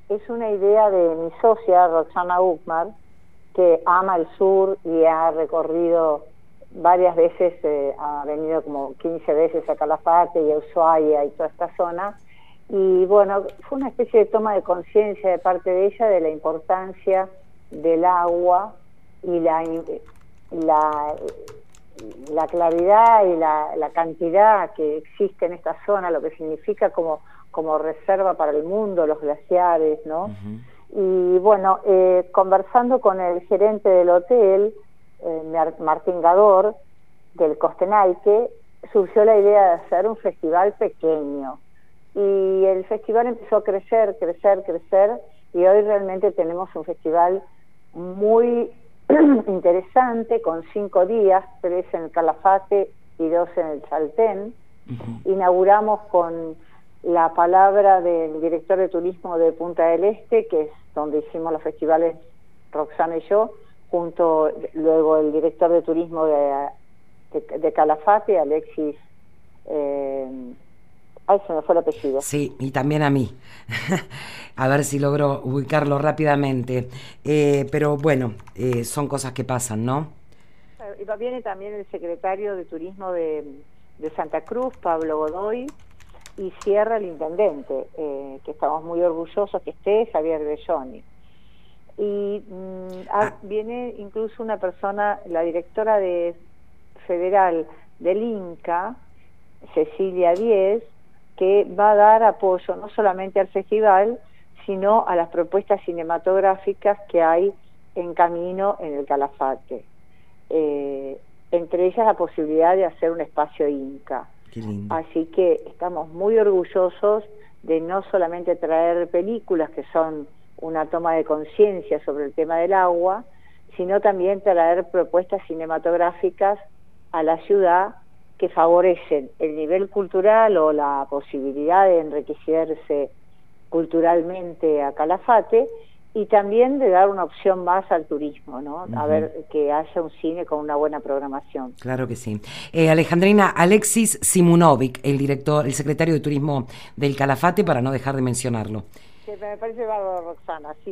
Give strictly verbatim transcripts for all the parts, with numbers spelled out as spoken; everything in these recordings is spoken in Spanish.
es una idea de mi socia, Roxana Uckmar, que ama el sur y ha recorrido varias veces, eh, ha venido como quince veces a Calafate y a Ushuaia y toda esta zona. Y bueno, fue una especie de toma de conciencia de parte de ella de la importancia del agua y la, la, la claridad y la, la cantidad que existe en esta zona, lo que significa como, como reserva para el mundo, los glaciares, ¿no? Uh-huh. Y bueno, eh, conversando con el gerente del hotel, eh, Martín Gador, del Costenaique, surgió la idea de hacer un festival pequeño. Y el festival empezó a crecer, crecer, crecer, y hoy realmente tenemos un festival muy interesante, con cinco días, tres en el Calafate y dos en el Chaltén. Uh-huh. Inauguramos con la palabra del director de turismo de Punta del Este, que es donde hicimos los festivales Roxana y yo, junto luego el director de turismo de, de, de Calafate, Alexis... Eh, Ay, se me fue el apellido. Sí, y también a mí. A ver si logro ubicarlo rápidamente. Eh, pero bueno, eh, son cosas que pasan, ¿no? Y viene también el secretario de Turismo de, de Santa Cruz, Pablo Godoy, y cierra el intendente, eh, que estamos muy orgullosos que esté, Javier Belloni. Y mmm, ah. viene incluso una persona, la directora de federal del INCA, Cecilia Díez, que va a dar apoyo no solamente al festival, sino a las propuestas cinematográficas que hay en camino en el Calafate. Eh, entre ellas la posibilidad de hacer un espacio Inca. Qué lindo. Así que estamos muy orgullosos de no solamente traer películas que son una toma de conciencia sobre el tema del agua, sino también traer propuestas cinematográficas a la ciudad que favorecen el nivel cultural o la posibilidad de enriquecerse culturalmente a Calafate, y también de dar una opción más al turismo, ¿no? Uh-huh. A ver, que haya un cine con una buena programación. Claro que sí. Eh, Alejandrina, Alexis Simunovic, el director, el secretario de Turismo del Calafate, para no dejar de mencionarlo. Que me parece bárbaro, Roxana, sí.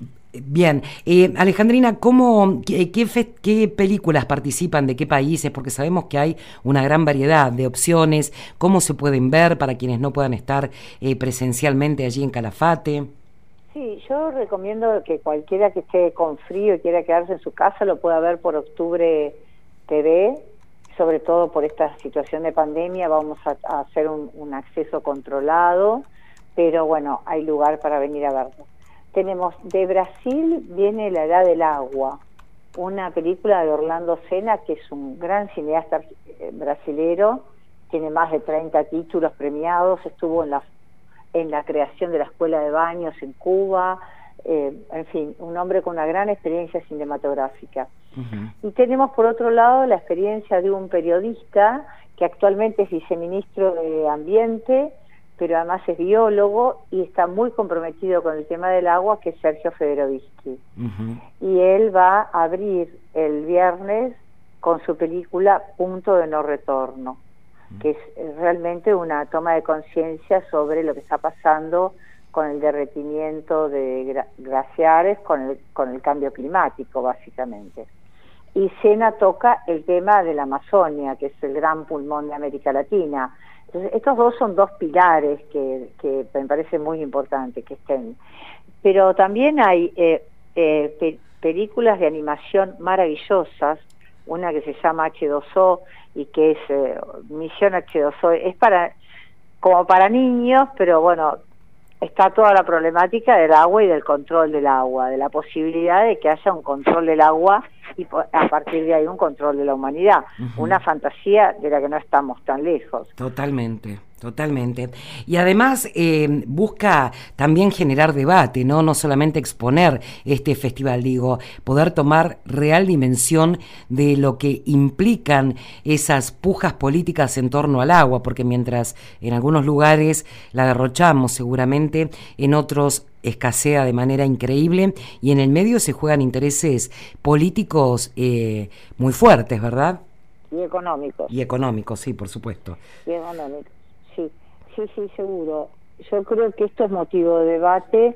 Bien, eh, Alejandrina, ¿cómo, qué, qué, fe, ¿qué películas participan de qué países? Porque sabemos que hay una gran variedad de opciones. ¿Cómo se pueden ver para quienes no puedan estar eh, presencialmente allí en Calafate? Sí, yo recomiendo que cualquiera que esté con frío y quiera quedarse en su casa lo pueda ver por Octubre T V, sobre todo por esta situación de pandemia. Vamos a, a hacer un, un acceso controlado, pero bueno, hay lugar para venir a verlo. Tenemos de Brasil, viene La Edad del Agua, una película de Orlando Senna, que es un gran cineasta brasilero, tiene más de treinta títulos premiados, estuvo en la, en la creación de la Escuela de Baños en Cuba, eh, en fin, un hombre con una gran experiencia cinematográfica. Uh-huh. Y tenemos por otro lado la experiencia de un periodista que actualmente es viceministro de Ambiente, pero además es biólogo y está muy comprometido con el tema del agua, que es Sergio Federovisky. Uh-huh. Y él va a abrir el viernes con su película Punto de No Retorno, uh-huh. que es realmente una toma de conciencia sobre lo que está pasando con el derretimiento de glaciares, con el, con el cambio climático, básicamente. Y Sena toca el tema de la Amazonia, que es el gran pulmón de América Latina. Entonces, estos dos son dos pilares que, que me parece muy importante que estén. Pero también hay eh, eh, pe películas de animación maravillosas, una que se llama H dos O y que es eh, Misión H dos O, es para como para niños, pero bueno, está toda la problemática del agua y del control del agua, de la posibilidad de que haya un control del agua y a partir de ahí un control de la humanidad. Uh-huh. Una fantasía de la que no estamos tan lejos. Totalmente, totalmente. Y además eh, busca también generar debate, ¿no? No solamente exponer este festival, digo, poder tomar real dimensión de lo que implican esas pujas políticas en torno al agua, porque mientras en algunos lugares la derrochamos seguramente, en otros escasea de manera increíble y en el medio se juegan intereses políticos eh, muy fuertes, ¿verdad? Y económicos. Y económicos, sí, por supuesto. Y económicos, sí, sí, sí, seguro. Yo creo que esto es motivo de debate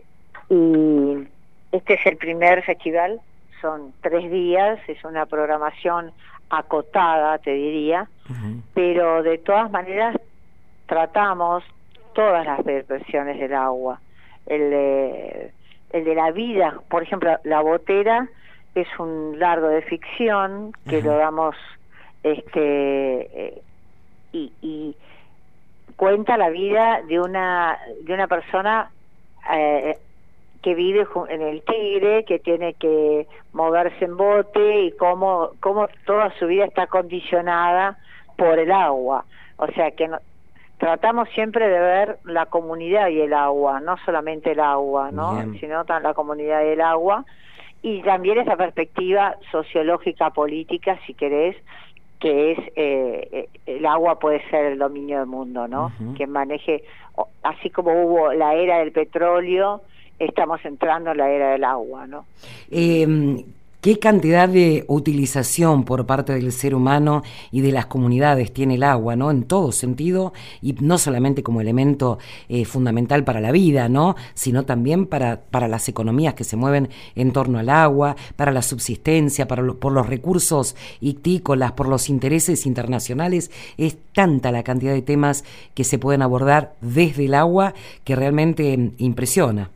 Y este es el primer festival, son tres días, es una programación acotada, te diría, uh-huh. pero de todas maneras tratamos todas las versiones del agua. El de, el de la vida, por ejemplo, La Botera es un largo de ficción que uh-huh. lo damos, este eh, y, y cuenta la vida de una de una persona eh, que vive en el Tigre, que tiene que moverse en bote y cómo, cómo toda su vida está condicionada por el agua. O sea que no, tratamos siempre de ver la comunidad y el agua, no solamente el agua, ¿no? Bien. Sino la comunidad y el agua, y también esa perspectiva sociológica, política, si querés, que es eh, el agua puede ser el dominio del mundo, ¿no? Uh-huh. Que maneje, así como hubo la era del petróleo, estamos entrando en la era del agua, ¿no? Eh, ¿Qué cantidad de utilización por parte del ser humano y de las comunidades tiene el agua, ¿no? En todo sentido, y no solamente como elemento eh, fundamental para la vida, ¿no? Sino también para, para las economías que se mueven en torno al agua, para la subsistencia, para lo, por los recursos ictícolas, por los intereses internacionales. Es tanta la cantidad de temas que se pueden abordar desde el agua que realmente impresiona.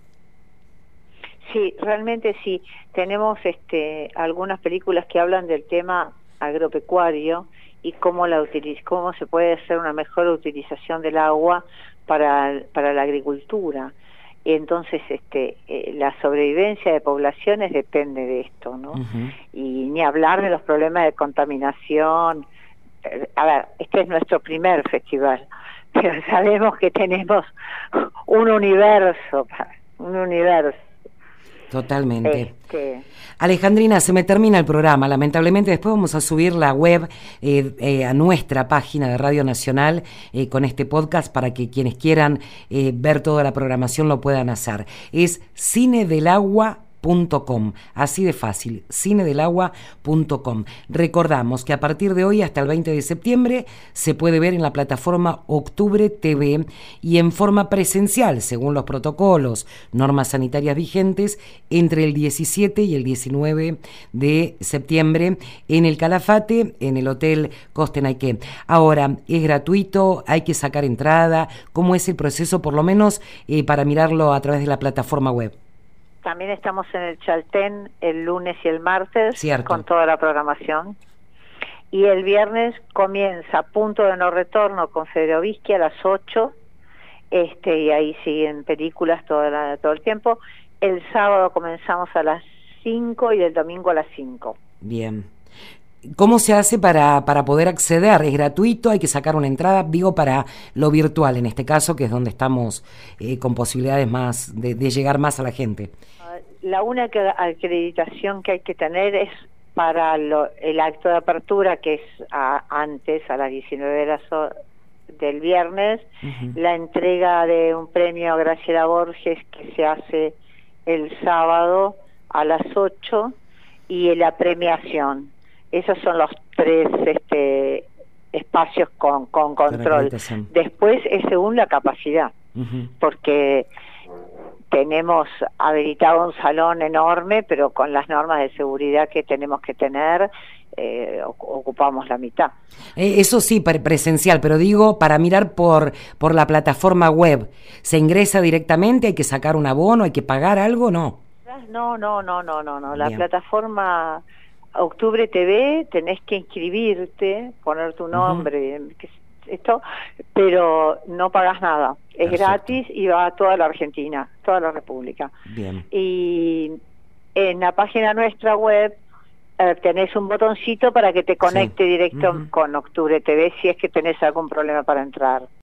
Sí, realmente sí. Tenemos este, algunas películas que hablan del tema agropecuario y cómo la utiliz cómo se puede hacer una mejor utilización del agua para, para la agricultura. Y entonces este, eh, la sobrevivencia de poblaciones depende de esto, ¿no? Uh-huh. Y ni hablar de los problemas de contaminación. A ver, este es nuestro primer festival, pero sabemos que tenemos un universo, un universo. Totalmente. Este... Alejandrina, se me termina el programa, lamentablemente. Después vamos a subir la web eh, eh, a nuestra página de Radio Nacional eh, con este podcast para que quienes quieran eh, ver toda la programación lo puedan hacer. Es cine del agua punto com, así de fácil, cine del agua punto com. Recordamos que a partir de hoy hasta el veinte de septiembre se puede ver en la plataforma Octubre T V y en forma presencial, según los protocolos, normas sanitarias vigentes, entre el diecisiete y el diecinueve de septiembre en el Calafate, en el Hotel Costenayquén. Ahora, ¿es gratuito? ¿Hay que sacar entrada? ¿Cómo es el proceso, por lo menos, eh, para mirarlo a través de la plataforma web? También estamos en el Chaltén el lunes y el martes. Cierto. Con toda la programación. Y el viernes comienza Punto de No Retorno con Federico Vischi a las ocho, este, y ahí siguen películas todo, la, todo el tiempo. El sábado comenzamos a las cinco y el domingo a las cinco. Bien. ¿Cómo se hace para, para poder acceder? ¿Es gratuito? ¿Hay que sacar una entrada? Digo, para lo virtual, en este caso, que es donde estamos eh, con posibilidades más de, de llegar más a la gente. La única acreditación que hay que tener es para lo, el acto de apertura, que es a, antes, a las diecinueve horas del viernes, uh-huh. La entrega de un premio a Graciela Borges, que se hace el sábado a las ocho, y la premiación. Esos son los tres este, espacios con, con control. Después es según la capacidad, uh-huh. porque tenemos habilitado un salón enorme, pero con las normas de seguridad que tenemos que tener, eh, ocupamos la mitad. Eh, eso sí, presencial, pero digo, para mirar por, por la plataforma web, ¿se ingresa directamente? ¿Hay que sacar un abono? ¿Hay que pagar algo? No. No, no, no, no, no, no. La Bien. plataforma Octubre T V, tenés que inscribirte, poner tu nombre, uh-huh. esto, pero no pagas nada. Es Perfecto. Gratis y va a toda la Argentina, toda la República. Bien. Y en la página nuestra web eh, tenés un botoncito para que te conecte sí. directo uh-huh. con Octubre T V si es que tenés algún problema para entrar.